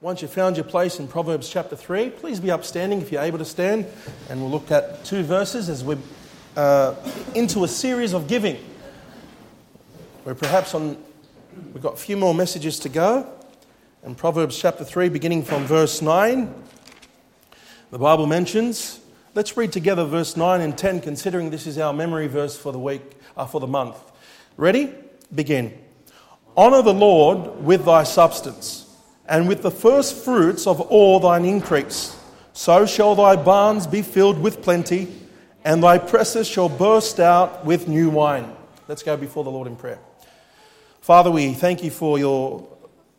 Once you've found your place in Proverbs chapter 3, please be upstanding if you're able to stand. And we'll look at 2 verses as we're into a series of giving. We've got a few more messages to go. And Proverbs chapter 3, beginning from verse 9, the Bible mentions, let's read together verse 9 and 10, considering this is our memory verse for the week, for the month. Ready? Begin. Honour the Lord with thy substance, and with the first fruits of all thine increase. So shall thy barns be filled with plenty, and thy presses shall burst out with new wine. Let's go before the Lord in prayer. Father, we thank you for your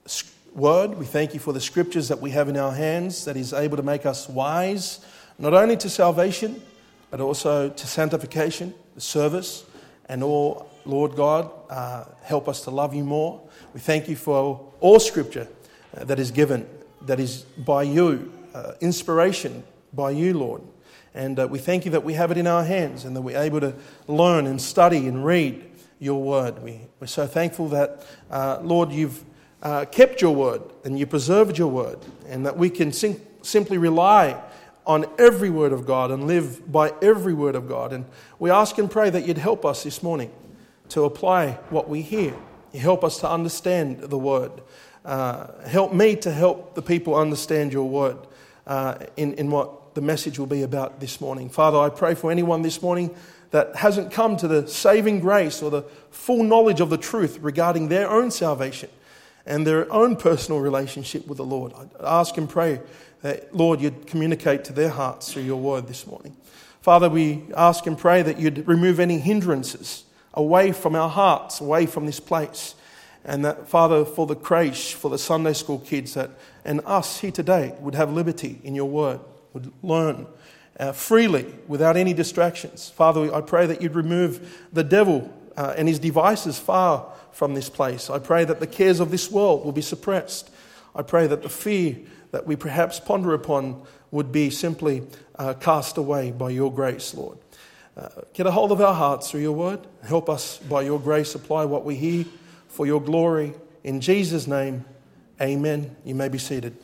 word. We thank you for the scriptures that we have in our hands that is able to make us wise, not only to salvation, but also to sanctification, the service, and all, Lord God, help us to love you more. We thank you for all scripture that is given, that is by you, inspiration by you, Lord. And we thank you that we have it in our hands and that we're able to learn and study and read your word. We're so thankful that, Lord, you've kept your word and you preserved your word, and that we can simply rely on every word of God and live by every word of God. And we ask and pray that you'd help us this morning to apply what we hear. You help us to understand the word. Help me to help the people understand your word in what the message will be about this morning. Father, I pray for anyone this morning that hasn't come to the saving grace or the full knowledge of the truth regarding their own salvation and their own personal relationship with the Lord. I ask and pray that, Lord, you'd communicate to their hearts through your word this morning. Father, we ask and pray that you'd remove any hindrances away from our hearts, away from this place. And that, Father, for the creche, for the Sunday school kids, and us here today would have liberty in your word, would learn freely without any distractions. Father, I pray that you'd remove the devil and his devices far from this place. I pray that the cares of this world will be suppressed. I pray that the fear that we perhaps ponder upon would be simply cast away by your grace, Lord. Get a hold of our hearts through your word. Help us by your grace apply what we hear for your glory. In Jesus' name, amen. You may be seated.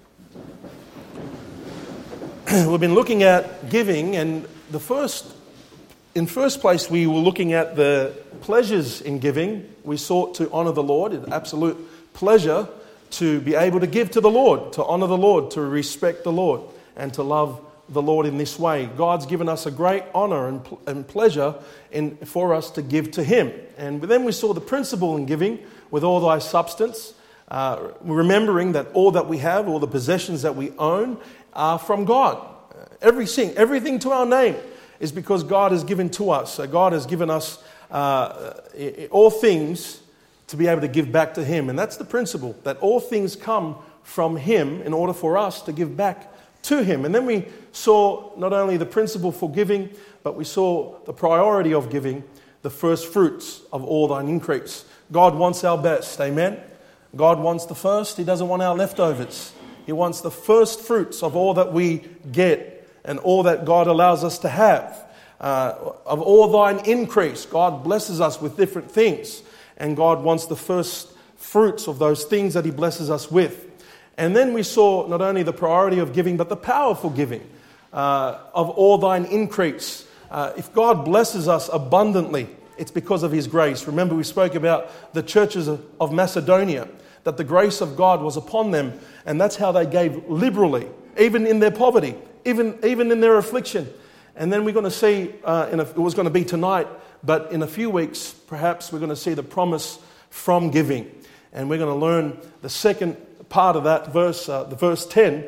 We've been looking at giving, and in first place we were looking at the pleasures in giving. We sought to honour the Lord. It's an absolute pleasure to be able to give to the Lord, to honour the Lord, to respect the Lord, and to love the Lord in this way. God's given us a great honour and pleasure for us to give to Him. And then we saw the principle in giving with all thy substance, remembering that all that we have, all the possessions that we own, are from God. Everything to our name is because God has given to us. So God has given us all things to be able to give back to Him. And that's the principle, that all things come from Him in order for us to give back to Him. And then we saw not only the principle for giving, but we saw the priority of giving, the first fruits of all thine increase. God wants our best, amen? God wants the first. He doesn't want our leftovers. He wants the first fruits of all that we get and all that God allows us to have. Of all thine increase, God blesses us with different things, and God wants the first fruits of those things that He blesses us with. And then we saw not only the priority of giving, but the powerful giving of all thine increase. If God blesses us abundantly, it's because of His grace. Remember, we spoke about the churches of Macedonia, that the grace of God was upon them, and that's how they gave liberally, even in their poverty, even in their affliction. And then we're going to see, it was going to be tonight, but in a few weeks, perhaps we're going to see the promise from giving. And we're going to learn the second part of that verse, the verse 10,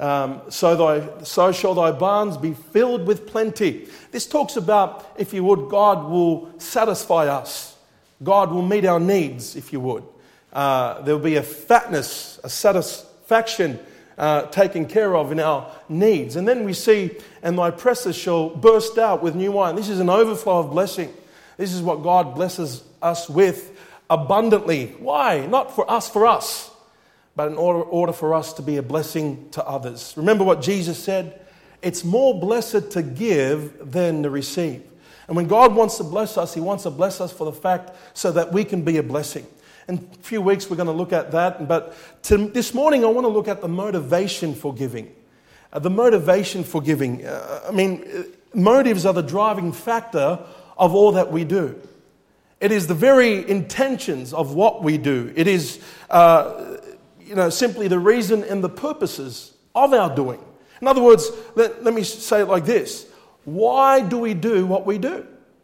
so shall thy barns be filled with plenty. This talks about, if you would, God will satisfy us. God will meet our needs, if you would. There will be a fatness, a satisfaction taken care of in our needs. And then we see, and thy presses shall burst out with new wine. This is an overflow of blessing. This is what God blesses us with abundantly. Why? Not for us, but in order for us to be a blessing to others. Remember what Jesus said? It's more blessed to give than to receive. And when God wants to bless us, He wants to bless us for the fact so that we can be a blessing. In a few weeks we're going to look at that. But this morning I want to look at the motivation for giving. The motivation for giving. Motives are the driving factor of all that we do. It is the very intentions of what we do. It is simply the reason and the purposes of our doing. In other words, let me say it like this. Why do we do what we do?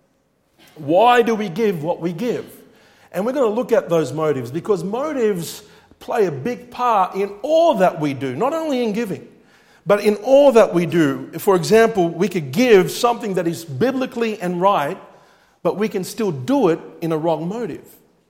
Why do we give what we give? And we're going to look at those motives, because motives play a big part in all that we do, not only in giving, but in all that we do. For example, we could give something that is biblically and right, but we can still do it in a wrong motive.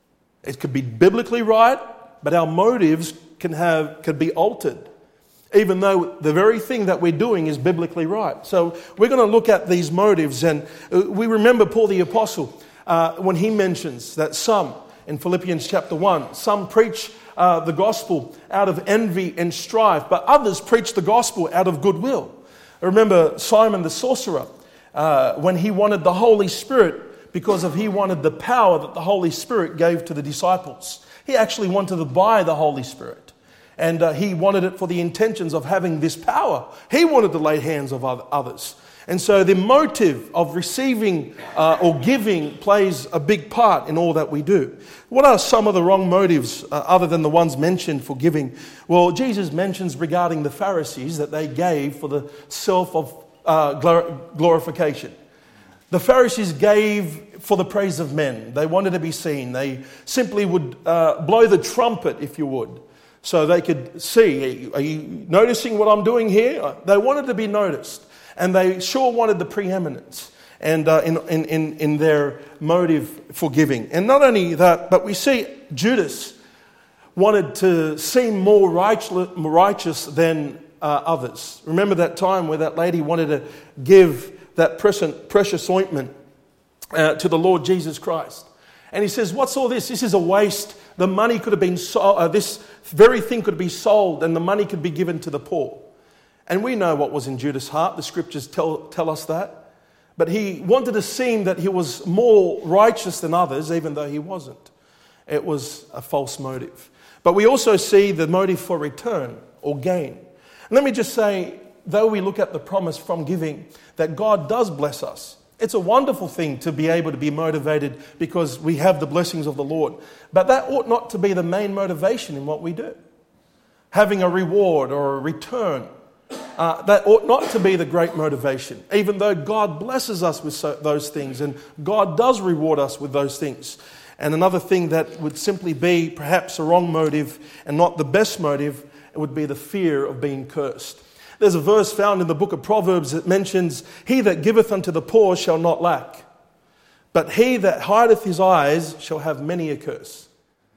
It could be biblically right, but our motives could be altered, even though the very thing that we're doing is biblically right. So we're going to look at these motives, and we remember Paul the Apostle when he mentions that some, in Philippians chapter 1, some preach the gospel out of envy and strife, but others preach the gospel out of goodwill. I remember Simon the sorcerer, when he wanted the Holy Spirit, because he wanted the power that the Holy Spirit gave to the disciples. He actually wanted to buy the Holy Spirit. And he wanted it for the intentions of having this power. He wanted to lay hands on others. And so the motive of receiving or giving plays a big part in all that we do. What are some of the wrong motives other than the ones mentioned for giving? Well, Jesus mentions regarding the Pharisees that they gave for the self of glorification. The Pharisees gave for the praise of men. They wanted to be seen. They simply would blow the trumpet, if you would, so they could see, are you noticing what I'm doing here? They wanted to be noticed, and they sure wanted the preeminence and in their motive for giving. And not only that, but we see Judas wanted to seem more righteous than others. Remember that time where that lady wanted to give that precious ointment to the Lord Jesus Christ. And he says, what's all this? This is a waste. The money could have been sold. This very thing could be sold, and the money could be given to the poor. And we know what was in Judas' heart. The scriptures tell us that. But he wanted to seem that he was more righteous than others, even though he wasn't. It was a false motive. But we also see the motive for return or gain. And let me just say, though we look at the promise from giving, that God does bless us. It's a wonderful thing to be able to be motivated because we have the blessings of the Lord. But that ought not to be the main motivation in what we do. Having a reward or a return, that ought not to be the great motivation, even though God blesses us with those things and God does reward us with those things. And another thing that would simply be perhaps a wrong motive and not the best motive, it would be the fear of being cursed. There's a verse found in the book of Proverbs that mentions, he that giveth unto the poor shall not lack, but he that hideth his eyes shall have many a curse.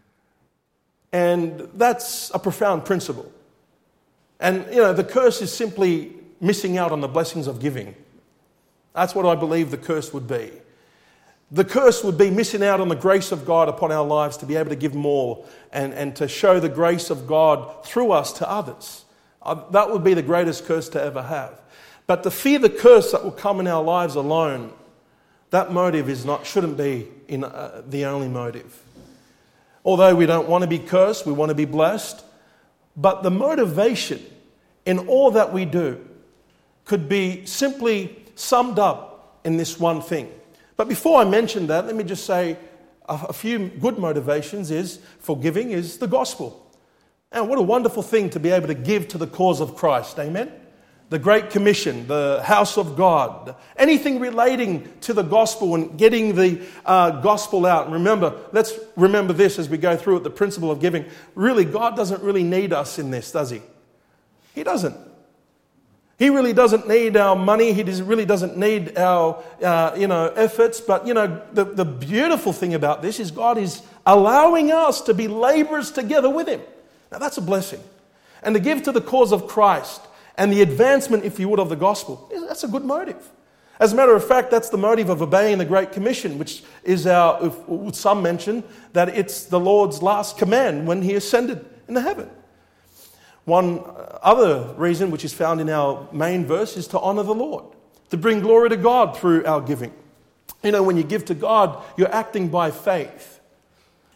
And that's a profound principle. And, the curse is simply missing out on the blessings of giving. That's what I believe the curse would be. The curse would be missing out on the grace of God upon our lives to be able to give more and to show the grace of God through us to others. That would be the greatest curse to ever have. But to fear the curse that will come in our lives alone, that motive shouldn't be the only motive. Although we don't want to be cursed, we want to be blessed. But the motivation in all that we do could be simply summed up in this one thing. But before I mention that, let me just say a few good motivations for giving is the gospel. And what a wonderful thing to be able to give to the cause of Christ. Amen? The Great Commission, the house of God, anything relating to the gospel and getting the gospel out. And let's remember this as we go through it, the principle of giving. Really, God doesn't really need us in this, does he? He doesn't. He really doesn't need our money. He really doesn't need our efforts. But, the beautiful thing about this is God is allowing us to be laborers together with him. Now that's a blessing. And to give to the cause of Christ and the advancement, if you would, of the gospel, that's a good motive. As a matter of fact, that's the motive of obeying the Great Commission, which is some mention that it's the Lord's last command when he ascended into heaven. One other reason, which is found in our main verse, is to honor the Lord, to bring glory to God through our giving. When you give to God, you're acting by faith.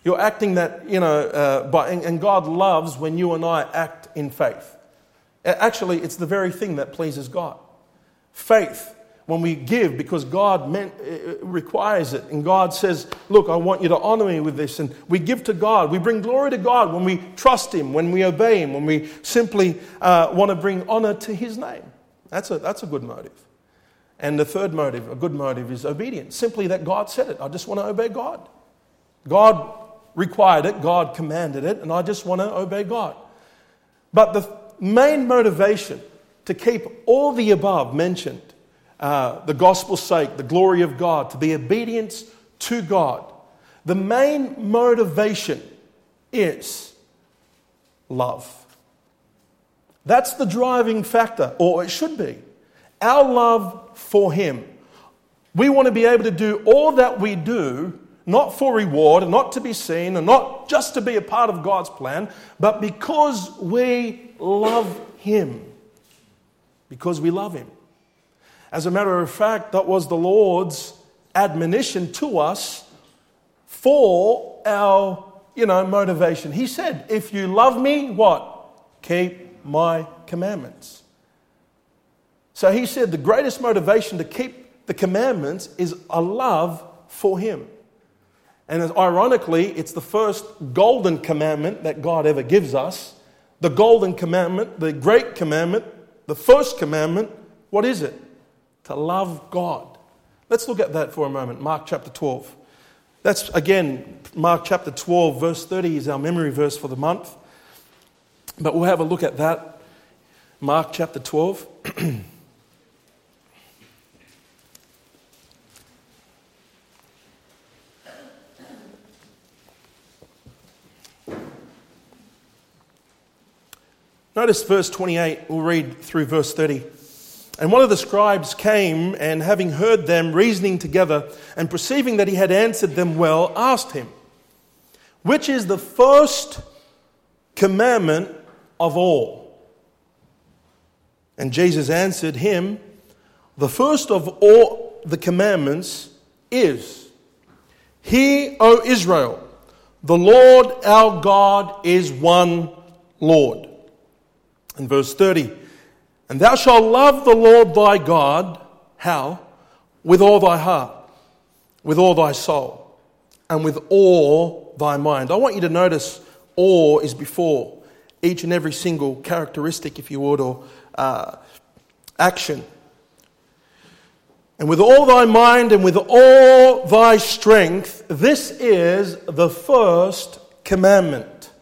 You're acting that, and God loves when you and I act in faith. Actually, it's the very thing that pleases God. Faith, when we give, because God requires it, and God says, look, I want you to honor me with this, and we give to God. We bring glory to God when we trust Him, when we obey Him, when we simply want to bring honor to His name. That's a good motive. And the third motive, a good motive, is obedience. Simply that God said it. I just want to obey God. God required it, God commanded it, and I just want to obey God. But the main motivation to keep all the above mentioned, the gospel's sake, the glory of God, to be obedience to God, the main motivation is love. That's the driving factor, or it should be. Our love for Him. We want to be able to do all that we do, not for reward, and not to be seen, and not just to be a part of God's plan, but because we love Him. Because we love Him. As a matter of fact, that was the Lord's admonition to us for our, motivation. He said, if you love me, what? Keep my commandments. So He said the greatest motivation to keep the commandments is a love for Him. And ironically, it's the first golden commandment that God ever gives us. The golden commandment, the great commandment, the first commandment, what is it? To love God. Let's look at that for a moment. Mark chapter 12. That's, again, Mark chapter 12, verse 30 is our memory verse for the month. But we'll have a look at that. Mark chapter 12. Notice verse 28, we'll read through verse 30. And one of the scribes came, and having heard them reasoning together, and perceiving that he had answered them well, asked him, which is the first commandment of all? And Jesus answered him, the first of all the commandments is, Hear, O Israel, the Lord our God is one Lord. In verse 30, and thou shalt love the Lord thy God, how? With all thy heart, with all thy soul, and with all thy mind. I want you to notice all is before each and every single characteristic, if you would, or action. And with all thy mind and with all thy strength, this is the first commandment.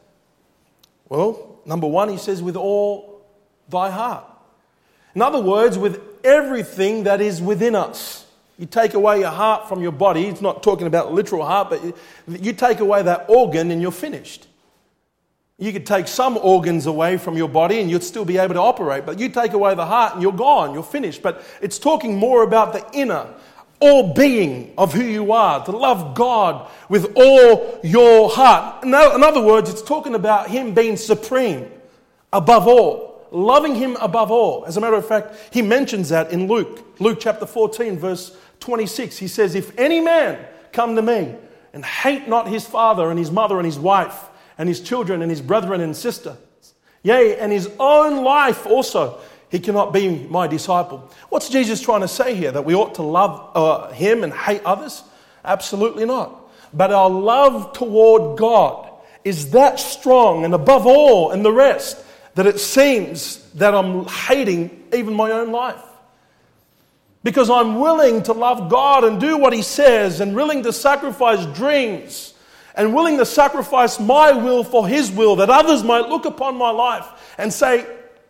Well, number one, he says, with all thy heart. In other words, with everything that is within us. You take away your heart from your body. It's not talking about literal heart, but you take away that organ and you're finished. You could take some organs away from your body and you'd still be able to operate, but you take away the heart and you're gone, you're finished. But it's talking more about the inner, all being of who you are, to love God with all your heart. In other words, it's talking about Him being supreme, above all, loving Him above all. As a matter of fact, He mentions that in Luke chapter 14, verse 26. He says, if any man come to me and hate not his father and his mother and his wife and his children and his brethren and sisters, yea, and his own life also, he cannot be my disciple. What's Jesus trying to say here? That we ought to love Him and hate others? Absolutely not. But our love toward God is that strong and above all and the rest that it seems that I'm hating even my own life. Because I'm willing to love God and do what He says, and willing to sacrifice dreams, and willing to sacrifice my will for His will, that others might look upon my life and say,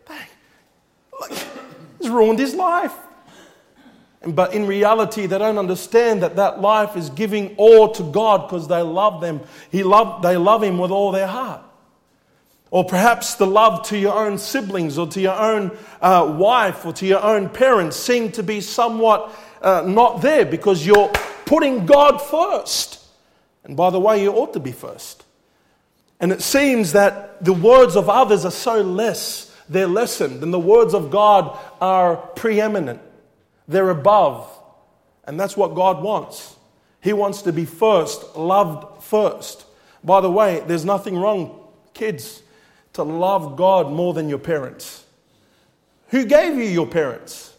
he's ruined his life. But in reality, they don't understand that life is giving all to God because they love them. They love Him with all their heart. Or perhaps the love to your own siblings or to your own wife or to your own parents seem to be somewhat not there because you're putting God first. And by the way, you ought to be first. And it seems that the words of others are so less, they're lessened, and the words of God are preeminent. They're above. And that's what God wants. He wants to be first, loved first. By the way, there's nothing wrong, kids, to love God more than your parents. Who gave you your parents?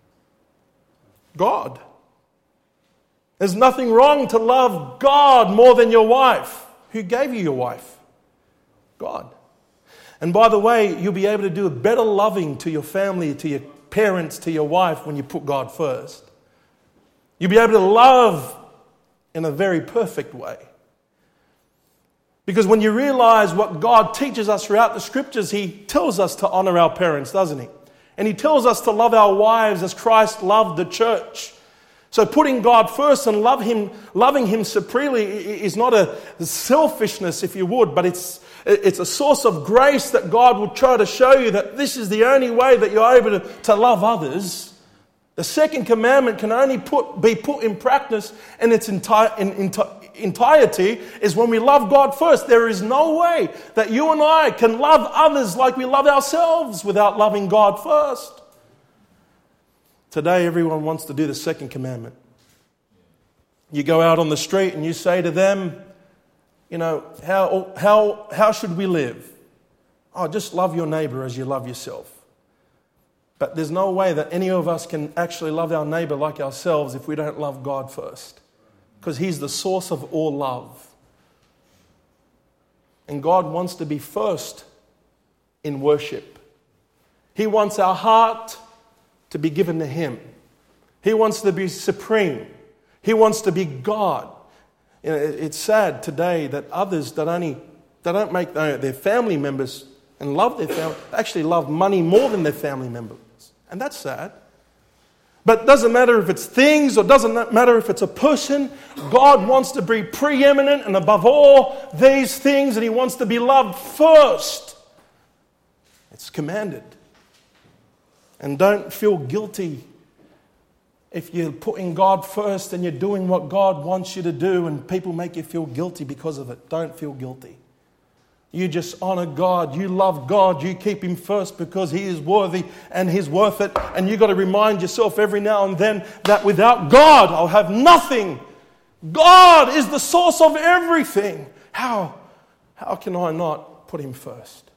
God. There's nothing wrong to love God more than your wife. Who gave you your wife? God. And by the way, you'll be able to do a better loving to your family, to your parents, to your wife when you put God first. You'll be able to love in a very perfect way. Because when you realize what God teaches us throughout the scriptures, He tells us to honor our parents, doesn't He? And He tells us to love our wives as Christ loved the church. So putting God first and loving Him supremely is not a selfishness, if you would, but it's a source of grace that God will try to show you that this is the only way that you're able to love others. The second commandment can only be put in practice in its entirety is when we love God first. There is no way that you and I can love others like we love ourselves without loving God first. Today, everyone wants to do the second commandment. You go out on the street and you say to them, you know, how should we live? Oh, just love your neighbor as you love yourself. But there's no way that any of us can actually love our neighbor like ourselves if we don't love God first. Because He's the source of all love. And God wants to be first in worship. He wants our heart to be given to Him. He wants to be supreme. He wants to be God. You know, it's sad today that others they don't make their family members and love their family, actually love money more than their family members. And that's sad. But it doesn't matter if it's things or doesn't matter if it's a person. God wants to be preeminent and above all these things, and He wants to be loved first. It's commanded. And don't feel guilty if you're putting God first and you're doing what God wants you to do and people make you feel guilty because of it. Don't feel guilty. You just honor God. You love God. You keep Him first because He is worthy and He's worth it. And you've got to remind yourself every now and then that without God, I'll have nothing. God is the source of everything. How can I not put Him first?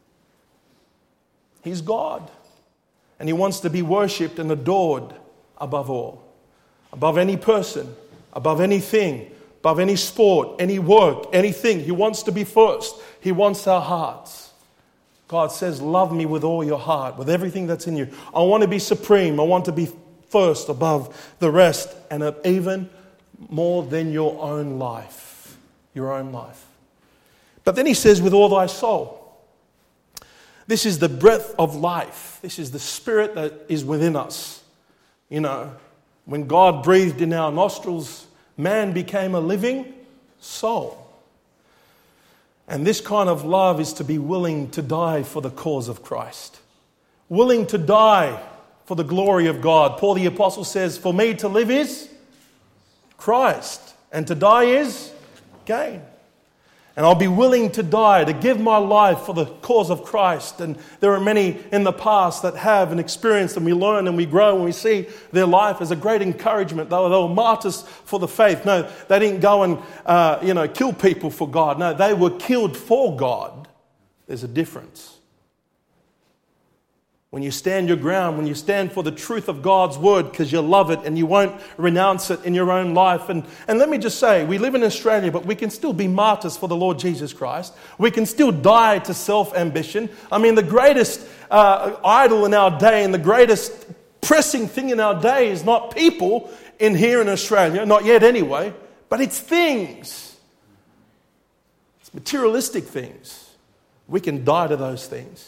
He's God. And He wants to be worshipped and adored above all. Above any person, above anything, above any sport, any work, anything. He wants to be first. He wants our hearts. God says, love me with all your heart, with everything that's in you. I want to be supreme. I want to be first above the rest, and even more than your own life. Your own life. But then He says, with all thy soul. This is the breath of life. This is the spirit that is within us. You know, when God breathed in our nostrils, man became a living soul. And this kind of love is to be willing to die for the cause of Christ. Willing to die for the glory of God. Paul the Apostle says, for me to live is Christ, and to die is gain. And I'll be willing to die, to give my life for the cause of Christ. And there are many in the past that have and experienced, and we learn and we grow and we see their life as a great encouragement. They were martyrs for the faith. No, they didn't go and kill people for God. No, they were killed for God. There's a difference. When you stand your ground, when you stand for the truth of God's word because you love it and you won't renounce it in your own life. And let me just say, we live in Australia, but we can still be martyrs for the Lord Jesus Christ. We can still die to self-ambition. I mean, the greatest idol in our day and the greatest pressing thing in our day is not people in here in Australia, not yet anyway, but it's things. It's materialistic things. We can die to those things.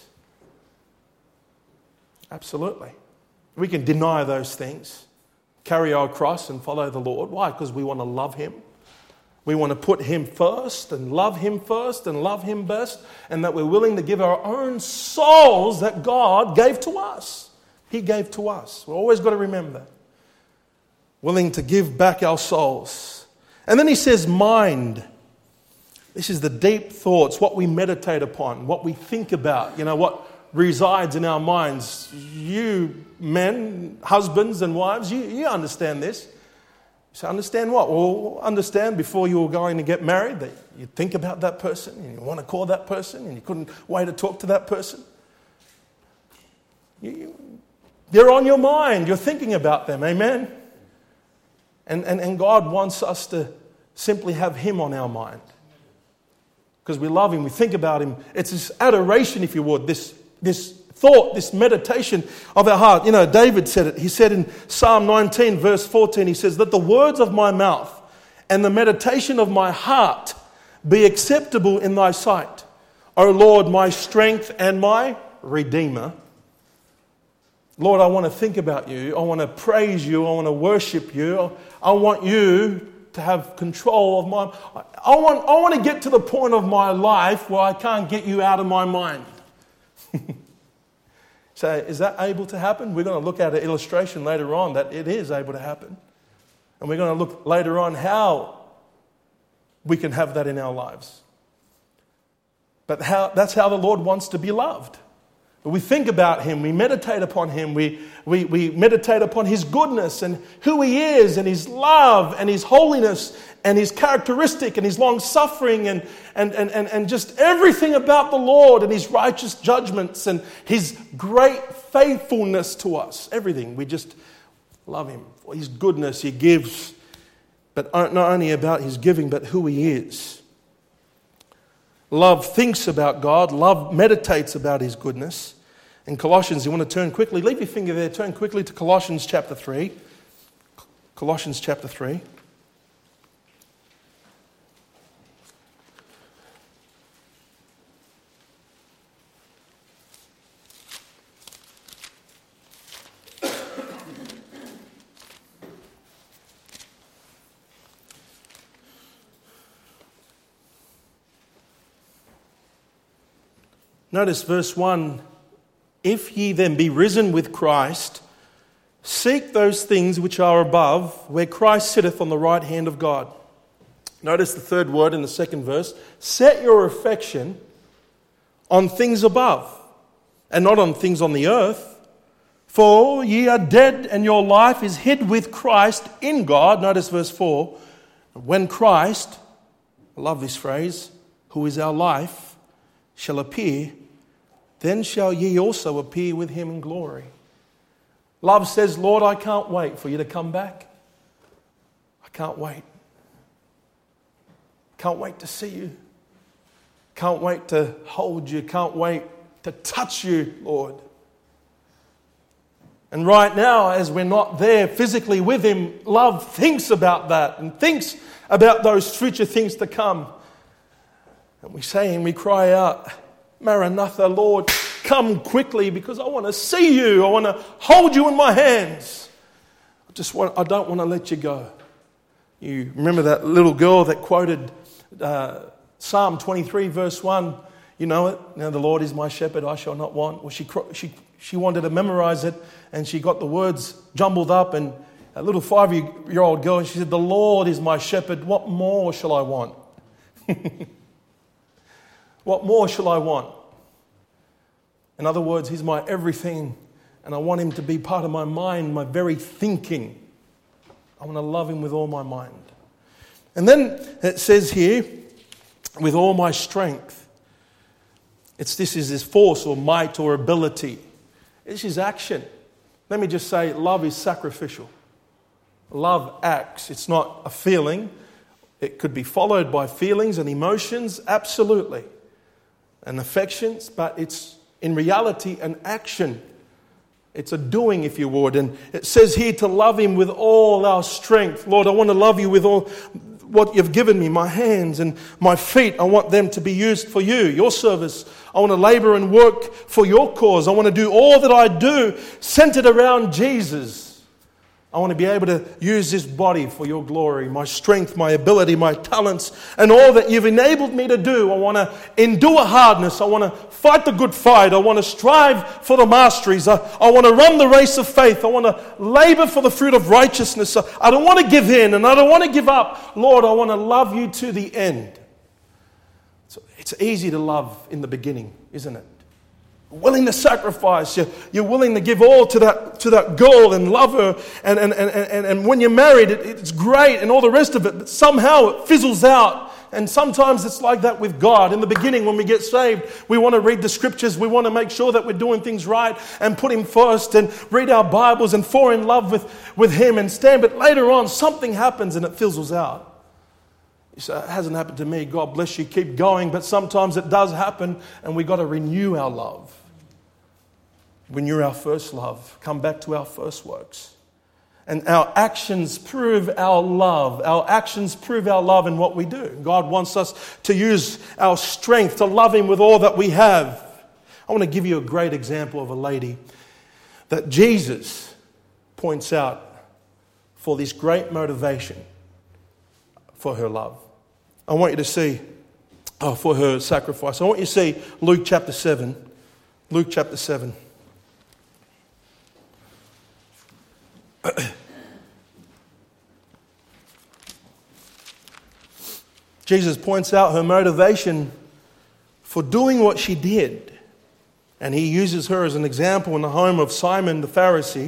Absolutely. We can deny those things, carry our cross and follow the Lord. Why? Because we want to love Him. We want to put Him first and love Him best, and that we're willing to give our own souls that God gave to us. He gave to us. We've always got to remember that. Willing to give back our souls. And then He says mind. This is the deep thoughts, what we meditate upon, what we think about, what resides in our minds. You men, husbands and wives, you understand this. So understand what? Well, understand before you were going to get married that you think about that person and you want to call that person and you couldn't wait to talk to that person. They're on your mind. You're thinking about them. Amen? And God wants us to simply have Him on our mind. Because we love Him, we think about Him. It's this adoration, if you would, this thought, this meditation of our heart. You know, David said it. He said in Psalm 19, verse 14, he says, "That the words of my mouth and the meditation of my heart be acceptable in thy sight, O Lord, my strength and my Redeemer." Lord, I want to think about you. I want to praise you. I want to worship you. I want you to have control of my... I want to get to the point of my life where I can't get you out of my mind. So is that able to happen? We're going to look at an illustration later on that it is able to happen. And we're going to look later on how we can have that in our lives. But that's how the Lord wants to be loved. We think about Him, we meditate upon Him, we meditate upon His goodness and who He is and His love and His holiness and His characteristic and His long-suffering and just everything about the Lord and His righteous judgments and His great faithfulness to us. Everything. We just love Him for His goodness He gives, but not only about His giving, but who He is. Love thinks about God. Love meditates about His goodness. In Colossians, you want to turn quickly. Leave your finger there. Turn quickly to Colossians chapter 3. Colossians chapter 3. Notice verse 1. "If ye then be risen with Christ, seek those things which are above, where Christ sitteth on the right hand of God." Notice the third word in the second verse. "Set your affection on things above, and not on things on the earth. For ye are dead, and your life is hid with Christ in God." Notice verse 4. "When Christ," I love this phrase, "who is our life, shall appear, then shall ye also appear with Him in glory." Love says, "Lord, I can't wait for you to come back. I can't wait. Can't wait to see you. Can't wait to hold you. Can't wait to touch you, Lord." And right now, as we're not there physically with Him, love thinks about that and thinks about those future things to come. And we say and we cry out, "Maranatha, Lord, come quickly because I want to see you. I want to hold you in my hands. I don't want to let you go." You remember that little girl that quoted Psalm 23 verse 1? You know it. "Now the Lord is my shepherd, I shall not want." Well, she wanted to memorize it and she got the words jumbled up, and a little 5-year-old girl, she said, "The Lord is my shepherd, what more shall I want?" What more shall I want? In other words, He's my everything, and I want Him to be part of my mind, my very thinking. I want to love Him with all my mind. And then it says here, "with all my strength." This is His force or might or ability. It's His action. Let me just say, love is sacrificial. Love acts. It's not a feeling. It could be followed by feelings and emotions, absolutely, and affections, but it's in reality an action. It's a doing, if you would. And it says here to love Him with all our strength. Lord, I want to love you with all what you've given me, my hands and my feet. I want them to be used for you, your service. I want to labor and work for your cause. I want to do all that I do centered around Jesus. I want to be able to use this body for your glory, my strength, my ability, my talents, and all that you've enabled me to do. I want to endure hardness. I want to fight the good fight. I want to strive for the masteries. I want to run the race of faith. I want to labor for the fruit of righteousness. I don't want to give in and I don't want to give up. Lord, I want to love you to the end. So it's easy to love in the beginning, isn't it? willing to sacrifice. You're willing to give all to that girl and love her. And when you're married, it's great and all the rest of it. But somehow it fizzles out. And sometimes it's like that with God. In the beginning, when we get saved, we want to read the scriptures. We want to make sure that we're doing things right and put Him first and read our Bibles and fall in love with Him and stand. But later on, something happens and it fizzles out. You say, it hasn't happened to me. God bless you. Keep going. But sometimes it does happen and we've got to renew our love. Renew our first love. Come back to our first works. And our actions prove our love. Our actions prove our love in what we do. God wants us to use our strength to love Him with all that we have. I want to give you a great example of a lady that Jesus points out for this great motivation for her love. I want you to see, for her sacrifice. I want you to see Luke chapter 7. Luke chapter 7. Jesus points out her motivation for doing what she did. And He uses her as an example in the home of Simon the Pharisee.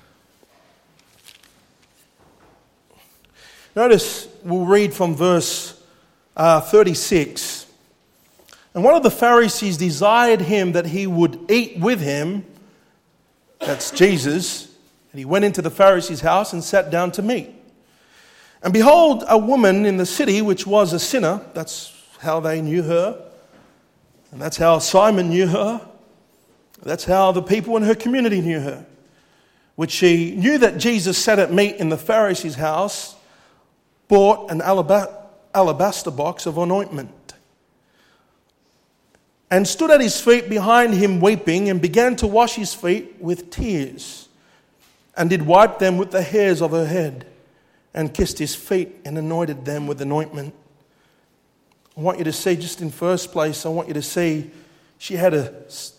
Notice, we'll read from verse 36. And one of the Pharisees desired him that he would eat with him. That's Jesus. And he went into the Pharisee's house and sat down to meat. And behold, a woman in the city which was a sinner, that's how they knew her, and that's how Simon knew her, that's how the people in her community knew her, which she knew that Jesus sat at meat in the Pharisee's house, bought an alabaster box of ointment, and stood at His feet behind Him weeping, and began to wash His feet with tears, and did wipe them with the hairs of her head, and kissed His feet and anointed them with anointment. I want you to see, just in first place, I want you to see she had a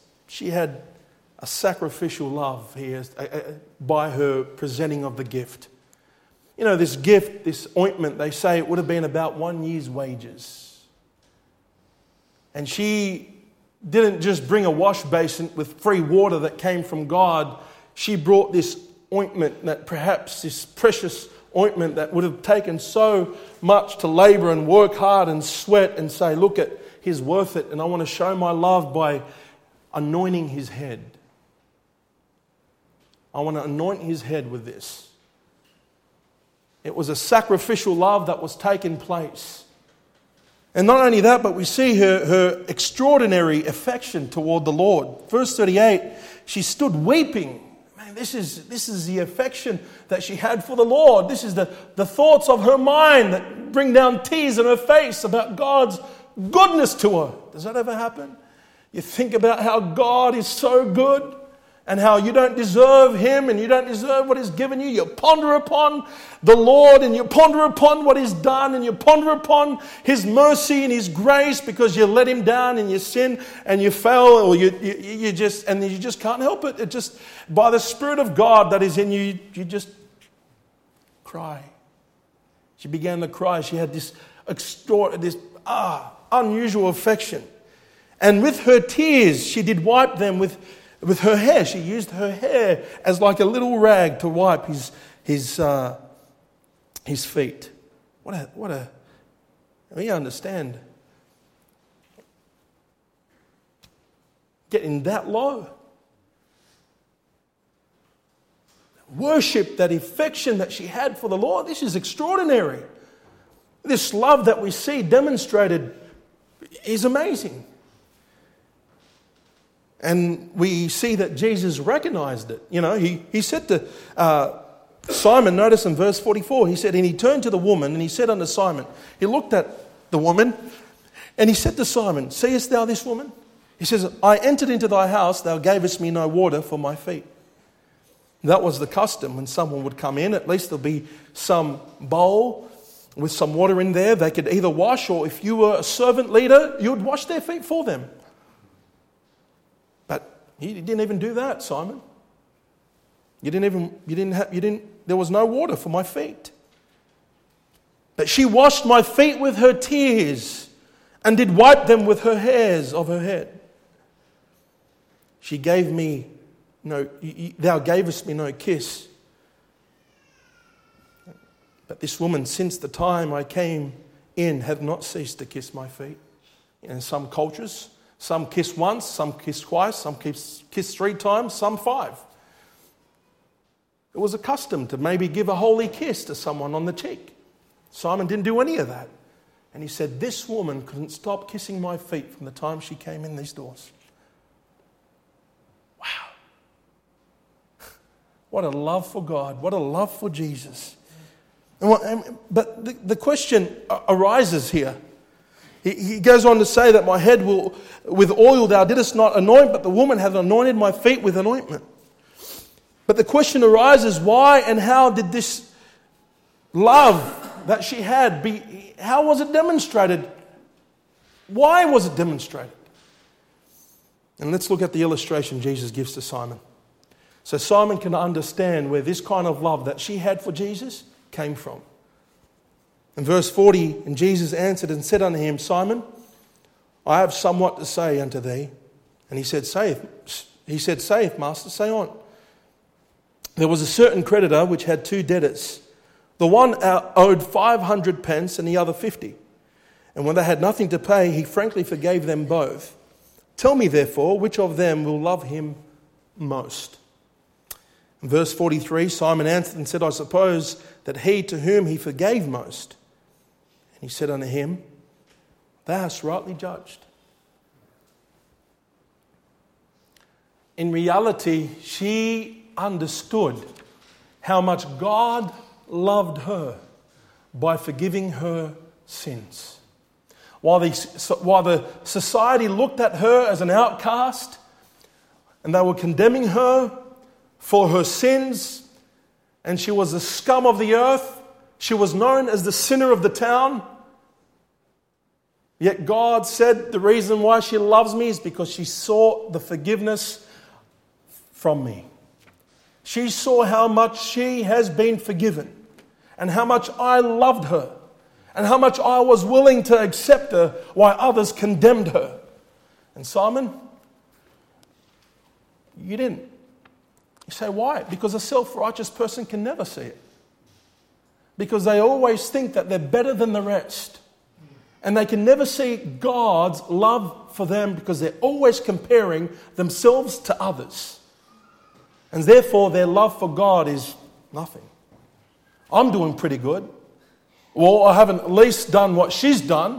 sacrificial love here by her presenting of the gift. You know, this gift, this ointment, they say it would have been about 1 year's wages. And she didn't just bring a wash basin with free water that came from God. She brought this ointment, that perhaps this precious ointment that would have taken so much to labor and work hard and sweat and say, look, He's worth it, and I want to show my love by anointing His head. I want to anoint His head with this. It was a sacrificial love that was taking place. And not only that, but we see her extraordinary affection toward the Lord. Verse 38, she stood weeping. Man, this is the affection that she had for the Lord. This is the thoughts of her mind that bring down tears in her face about God's goodness to her. Does that ever happen? You think about how God is so good and how you don't deserve Him and you don't deserve what He's given you. You ponder upon the Lord and you ponder upon what He's done and you ponder upon His mercy and His grace because you let Him down and you sin and you fail, or you just can't help it. It just, by the Spirit of God that is in you, you just cry. She began to cry. She had this unusual affection. And with her tears, she did wipe them with her hair. She used her hair as like a little rag to wipe his feet. We understand. Getting that low. Worship, that affection that she had for the Lord. This is extraordinary. This love that we see demonstrated is amazing. And we see that Jesus recognized it. You know, he said to Simon, notice in verse 44, he said, and he turned to the woman and he said unto Simon, he looked at the woman and he said to Simon, seest thou this woman? He says, I entered into thy house, thou gavest me no water for my feet. That was the custom when someone would come in. At least there'll be some bowl with some water in there. They could either wash, or if you were a servant leader, you would wash their feet for them. He didn't even do that, Simon. There was no water for my feet. But she washed my feet with her tears and did wipe them with her hairs of her head. She gave me no, thou gavest me no kiss. But this woman, since the time I came in, hath not ceased to kiss my feet. In some cultures, some kiss once, some kiss twice, some kiss 3 times, some 5. It was a custom to maybe give a holy kiss to someone on the cheek. Simon didn't do any of that. And he said, this woman couldn't stop kissing my feet from the time she came in these doors. Wow. What a love for God. What a love for Jesus. But the question arises here. He goes on to say that my head with oil thou didst not anoint, but the woman hath anointed my feet with an ointment. But the question arises, why and how did this love that she had how was it demonstrated? Why was it demonstrated? And let's look at the illustration Jesus gives to Simon. So Simon can understand where this kind of love that she had for Jesus came from. In verse 40, and Jesus answered and said unto him, Simon, I have somewhat to say unto thee. And he said, saith, Master, say on. There was a certain creditor which had 2 debtors. The one owed 500 pence and the other 50. And when they had nothing to pay, he frankly forgave them both. Tell me, therefore, which of them will love him most? In verse 43, Simon answered and said, I suppose that he to whom he forgave most. And he said unto him, Thou hast rightly judged. In reality, she understood how much God loved her by forgiving her sins. While the society looked at her as an outcast and they were condemning her for her sins, and she was the scum of the earth, she was known as the sinner of the town, yet God said the reason why she loves me is because she saw the forgiveness from me. She saw how much she has been forgiven and how much I loved her and how much I was willing to accept her while others condemned her. And Simon, you didn't. You say, why? Because a self-righteous person can never see it. Because they always think that they're better than the rest. And they can never see God's love for them because they're always comparing themselves to others. And therefore their love for God is nothing. I'm doing pretty good. Well, I haven't at least done what she's done.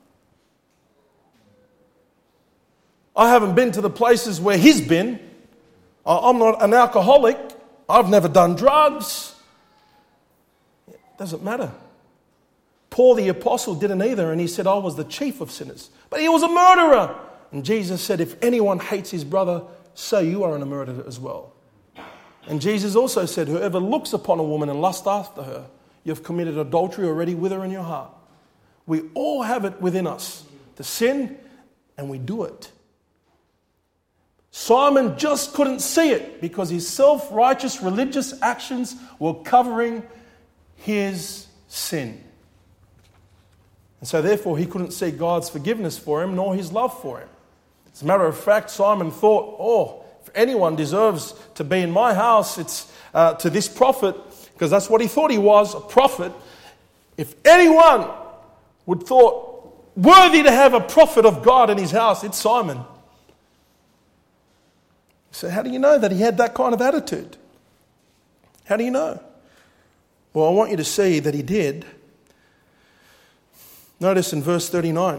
I haven't been to the places where he's been. I'm not an alcoholic. I've never done drugs. It doesn't matter. Paul the apostle didn't either, and he said, I was the chief of sinners. But he was a murderer. And Jesus said, if anyone hates his brother, so you are a murderer as well. And Jesus also said, whoever looks upon a woman and lusts after her, you've committed adultery already with her in your heart. We all have it within us to sin, and we do it. Simon just couldn't see it because his self-righteous religious actions were covering his sin. And so therefore he couldn't see God's forgiveness for him nor his love for him. As a matter of fact, Simon thought, if anyone deserves to be in my house, it's to this prophet, because that's what he thought he was, a prophet. If anyone would thought worthy to have a prophet of God in his house, it's Simon. So how do you know that he had that kind of attitude? How do you know? Well, I want you to see that he did. Notice in verse 39.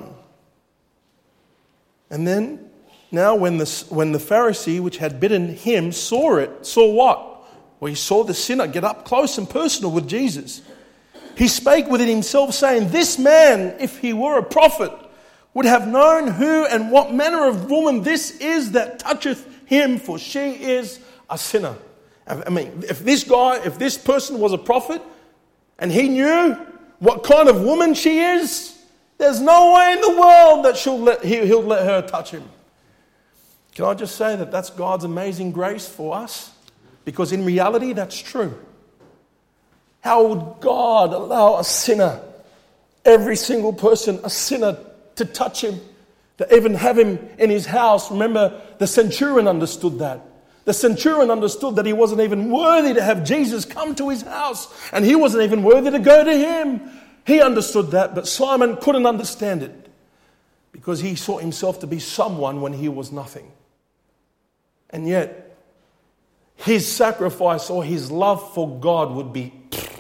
And then, now when the Pharisee which had bidden him saw it, saw what? Well, he saw the sinner get up close and personal with Jesus. He spake within himself, saying, this man, if he were a prophet, would have known who and what manner of woman this is that toucheth him, for she is a sinner. I mean, if this person was a prophet, and he knew what kind of woman she is, there's no way in the world that he'll let her touch him. Can I just say that that's God's amazing grace for us? Because in reality, that's true. How would God allow a sinner, every single person, a sinner, to touch him? to even have him in his house. Remember, the centurion understood that. The centurion understood that he wasn't even worthy to have Jesus come to his house, and he wasn't even worthy to go to him. He understood that, but Simon couldn't understand it because he saw himself to be someone when he was nothing. And yet, his sacrifice or his love for God would be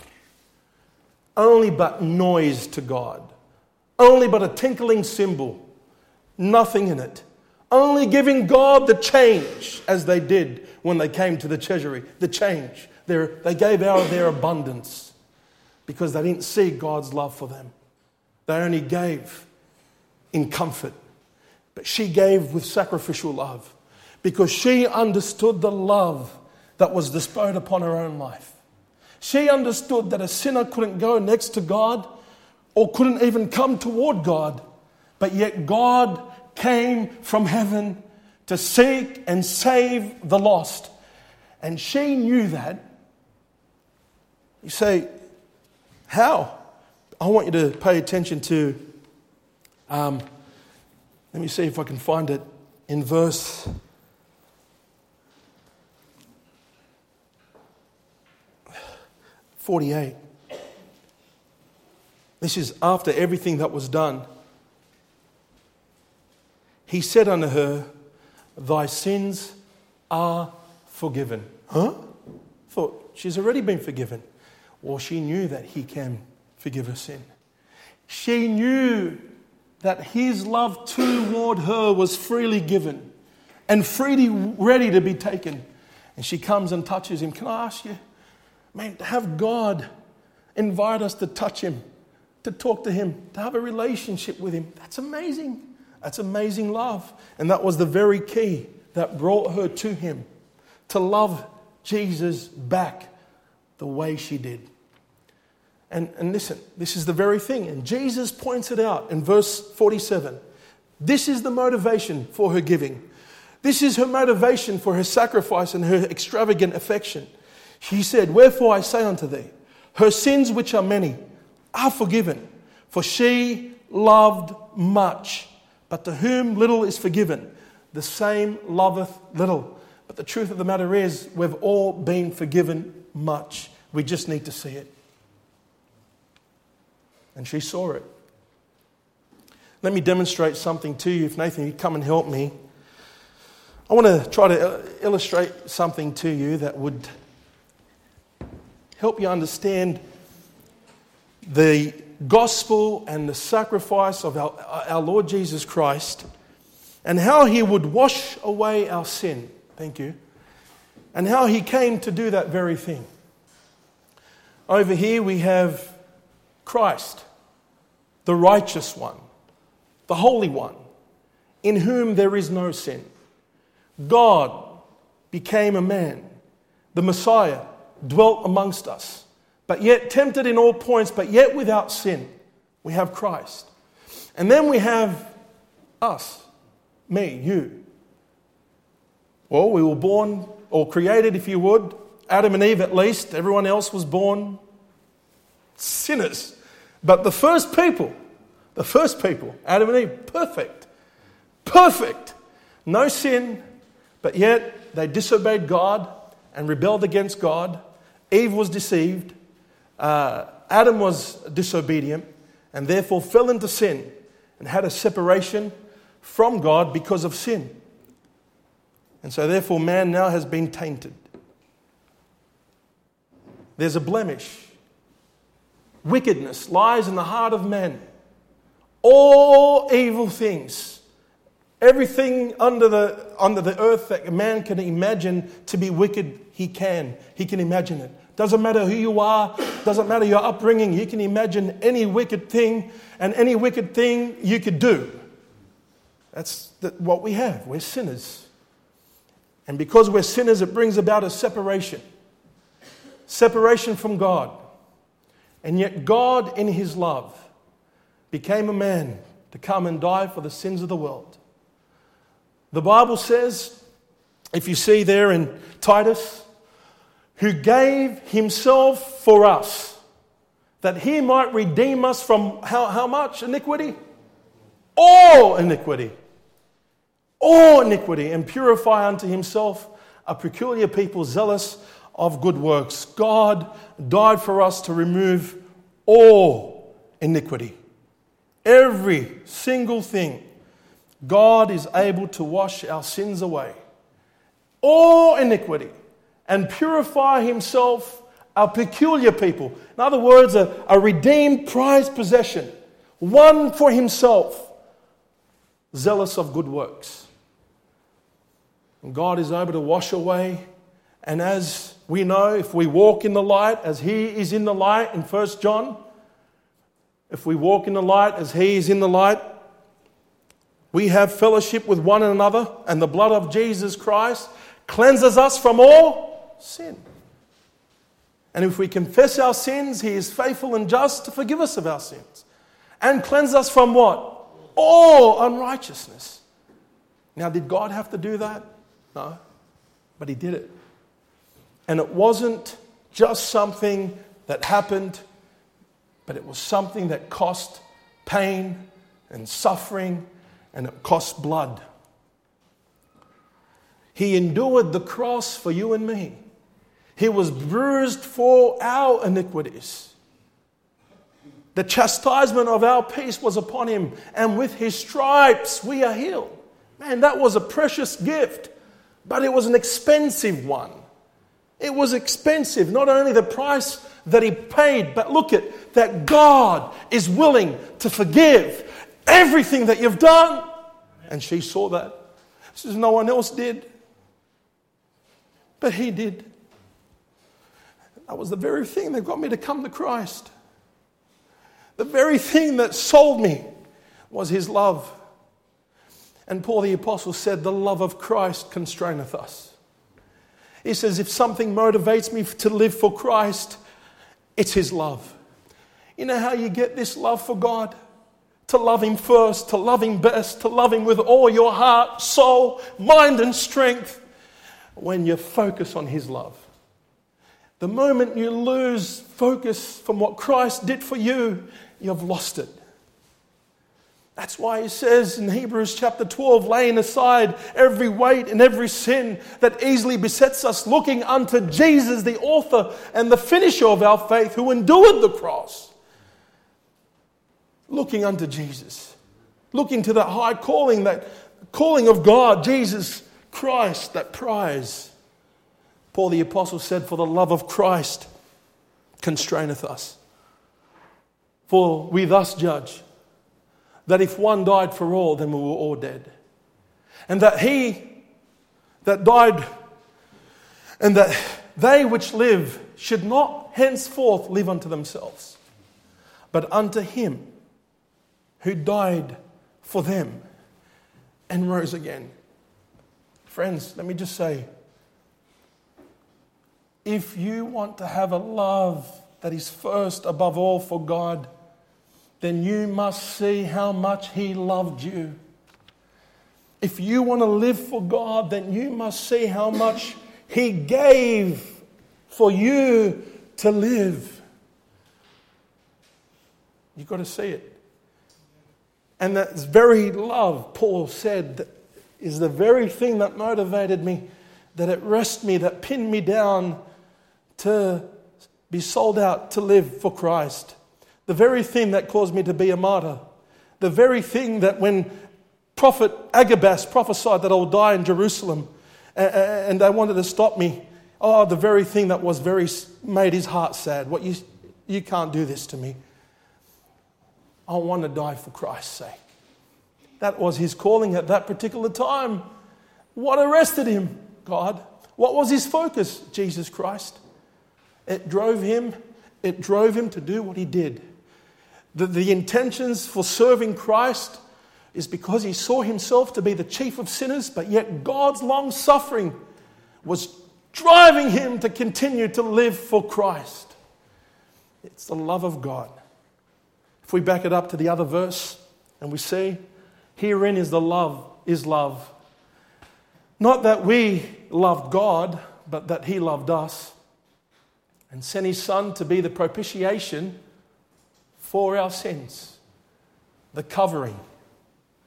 only but noise to God, only but a tinkling cymbal, nothing in it. Only giving God the change, as they did when they came to the treasury, the change. They gave out of their abundance because they didn't see God's love for them. They only gave in comfort. But she gave with sacrificial love because she understood the love that was bestowed upon her own life. She understood that a sinner couldn't go next to God or couldn't even come toward God, but yet God came from heaven to seek and save the lost. And she knew that. You say, how? I want you to pay attention to, let me see if I can find it in verse 48. This is after everything that was done. He said unto her, thy sins are forgiven. Huh? Thought she's already been forgiven. Well, she knew that he can forgive her sin. She knew that his love toward her was freely given and freely ready to be taken. And she comes and touches him. Can I ask you, man, to have God invite us to touch him, to talk to him, to have a relationship with him, that's amazing. That's amazing love. And that was the very key that brought her to him, to love Jesus back the way she did. And listen, this is the very thing. And Jesus points it out in verse 47. This is the motivation for her giving. This is her motivation for her sacrifice and her extravagant affection. She said, wherefore I say unto thee, her sins which are many are forgiven, for she loved much. But to whom little is forgiven, the same loveth little. But the truth of the matter is, we've all been forgiven much. We just need to see it. And she saw it. Let me demonstrate something to you. If Nathan, you'd come and help me. I want to try to illustrate something to you that would help you understand the gospel and the sacrifice of our Lord Jesus Christ and how he would wash away our sin. Thank you. And how he came to do that very thing. Over here we have Christ, the righteous one, the holy one, in whom there is no sin. God became a man. The Messiah dwelt amongst us, but yet tempted in all points, but yet without sin. We have Christ. And then we have us, me, you. Well, we were born, or created if you would, Adam and Eve at least. Everyone else was born sinners. But the first people, Adam and Eve, perfect. No sin, but yet they disobeyed God and rebelled against God. Eve was deceived. Adam was disobedient and therefore fell into sin and had a separation from God because of sin. And so therefore man now has been tainted. There's a blemish. Wickedness lies in the heart of man. All evil things. Everything under the earth that a man can imagine to be wicked, he can imagine it. Doesn't matter who you are, doesn't matter your upbringing, you can imagine any wicked thing and any wicked thing you could do. That's what we have. We're sinners. And because we're sinners, it brings about a separation. Separation from God. And yet God, in his love, became a man to come and die for the sins of the world. The Bible says, if you see there in Titus, who gave himself for us, that he might redeem us from how much iniquity? All iniquity. all iniquity, and purify unto himself a peculiar people zealous of good works. God died for us to remove all iniquity. Every single thing. God is able to wash our sins away. All iniquity. And purify himself a peculiar people. In other words, a redeemed, prized possession. One for himself. Zealous of good works. And God is able to wash away. And as we know, if we walk in the light as he is in the light in 1 John, if we walk in the light as he is in the light, we have fellowship with one another, and the blood of Jesus Christ cleanses us from all sin. And if we confess our sins, he is faithful and just to forgive us of our sins and cleanse us from what? All unrighteousness. Now, did God have to do that? No, but he did it. And it wasn't just something that happened, but it was something that cost pain and suffering, and it cost blood. He endured the cross for you and me. He was bruised for our iniquities. The chastisement of our peace was upon him, and with his stripes we are healed. Man, that was a precious gift, but it was an expensive one. It was expensive, not only the price that he paid, but look at that God is willing to forgive everything that you've done. And she saw that. She says, no one else did. But he did. That was the very thing that got me to come to Christ. The very thing that sold me was his love. And Paul the Apostle said, the love of Christ constraineth us. He says, if something motivates me to live for Christ, it's his love. You know how you get this love for God? To love him first, to love him best, to love him with all your heart, soul, mind and strength. When you focus on his love. The moment you lose focus from what Christ did for you, you've lost it. That's why he says in Hebrews chapter 12, laying aside every weight and every sin that easily besets us, looking unto Jesus, the author and the finisher of our faith, who endured the cross. Looking unto Jesus. Looking to that high calling, that calling of God, Jesus Christ, that prize. Paul the Apostle said, for the love of Christ constraineth us. For we thus judge that if one died for all, then we were all dead. And that he that died, and that they which live should not henceforth live unto themselves, but unto him who died for them and rose again. Friends, let me just say, if you want to have a love that is first above all for God, then you must see how much he loved you. If you want to live for God, then you must see how much he gave for you to live. You've got to see it. And that very love, Paul said, is the very thing that motivated me, that it wrested me, that pinned me down to be sold out to live for Christ. The very thing that caused me to be a martyr. The very thing that when Prophet Agabus prophesied that I would die in Jerusalem and they wanted to stop me, the very thing that was made his heart sad. What you can't do this to me. I want to die for Christ's sake. That was his calling at that particular time. What arrested him? God. What was his focus? Jesus Christ. It drove him to do what he did. The intentions for serving Christ is because he saw himself to be the chief of sinners, but yet God's long suffering was driving him to continue to live for Christ. It's the love of God. If we back it up to the other verse and we see, herein is love. Not that we loved God, but that he loved us and sent his Son to be the propitiation for our sins, the covering,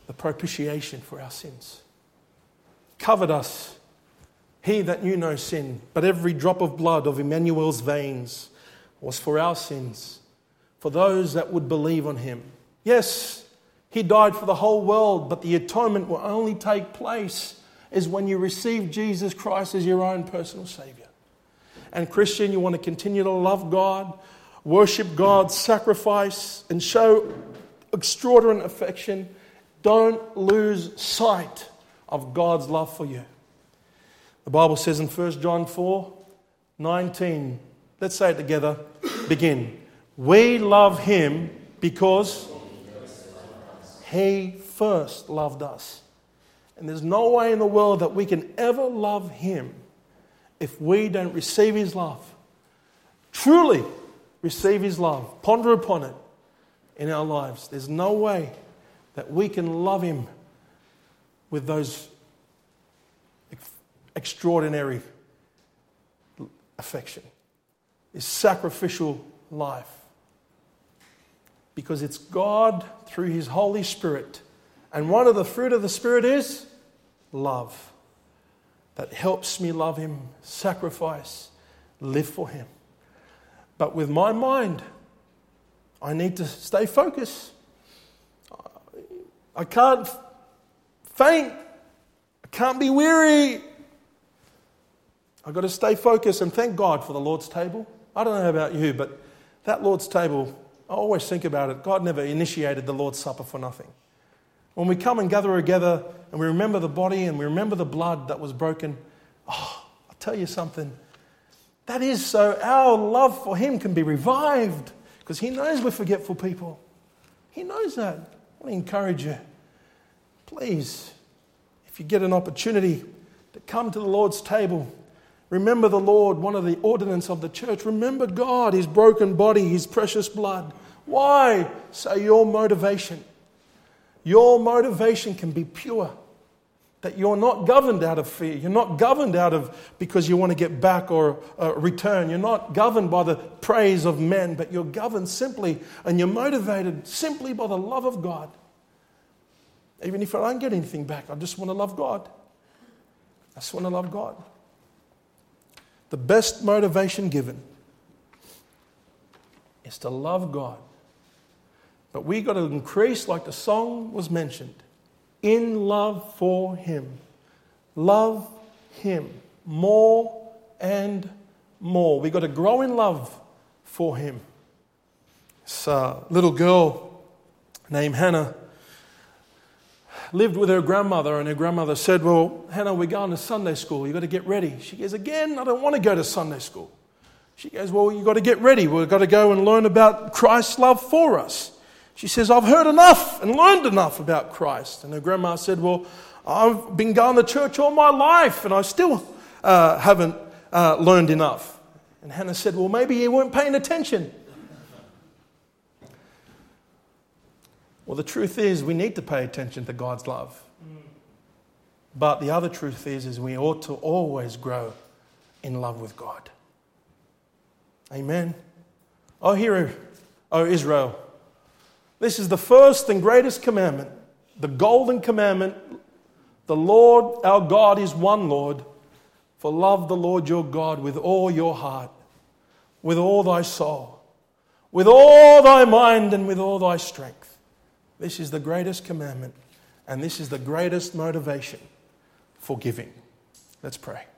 the propitiation for our sins. Covered us, he that knew no sin, but every drop of blood of Emmanuel's veins was for our sins, for those that would believe on him. Yes, he died for the whole world, but the atonement will only take place is when you receive Jesus Christ as your own personal Savior. And Christian, you want to continue to love God, worship God, sacrifice, and show extraordinary affection. Don't lose sight of God's love for you. The Bible says in 1 John 4:19, let's say it together, begin. We love him because he first loved us. And there's no way in the world that we can ever love him if we don't receive his love. Truly receive his love. Ponder upon it in our lives. There's no way that we can love him with those extraordinary affection. His sacrificial life. Because it's God through his Holy Spirit. And one of the fruit of the Spirit is love. That helps me love him, sacrifice, live for him. But with my mind, I need to stay focused. I can't faint. I can't be weary. I've got to stay focused, and thank God for the Lord's table. I don't know about you, but that Lord's table, I always think about it. God never initiated the Lord's Supper for nothing. When we come and gather together and we remember the body and we remember the blood that was broken, I'll tell you something. That is so our love for him can be revived, because he knows we're forgetful people. He knows that. I want to encourage you. Please, if you get an opportunity to come to the Lord's table, remember the Lord, one of the ordinances of the church. Remember God, his broken body, his precious blood. Why? So your motivation can be pure. That you're not governed out of fear. You're not governed out of because you want to get back or return. You're not governed by the praise of men, but you're governed simply and you're motivated simply by the love of God. Even if I don't get anything back, I just want to love God. I just want to love God. The best motivation given is to love God. But we got to increase, like the song was mentioned, in love for him. Love him more and more. We got to grow in love for him. This little girl named Hannah lived with her grandmother, and her grandmother said, well, Hannah, we're going to Sunday school. You've got to get ready. She goes, again, I don't want to go to Sunday school. She goes, well, you've got to get ready. We've got to go and learn about Christ's love for us. She says, I've heard enough and learned enough about Christ. And her grandma said, well, I've been going to church all my life and I still haven't learned enough. And Hannah said, well, maybe you weren't paying attention. Well, the truth is we need to pay attention to God's love. But the other truth is we ought to always grow in love with God. Amen. Oh, hear, O Israel. This is the first and greatest commandment, the golden commandment. The Lord our God is one Lord. For love the Lord your God with all your heart, with all thy soul, with all thy mind, and with all thy strength. This is the greatest commandment, and this is the greatest motivation for giving. Let's pray.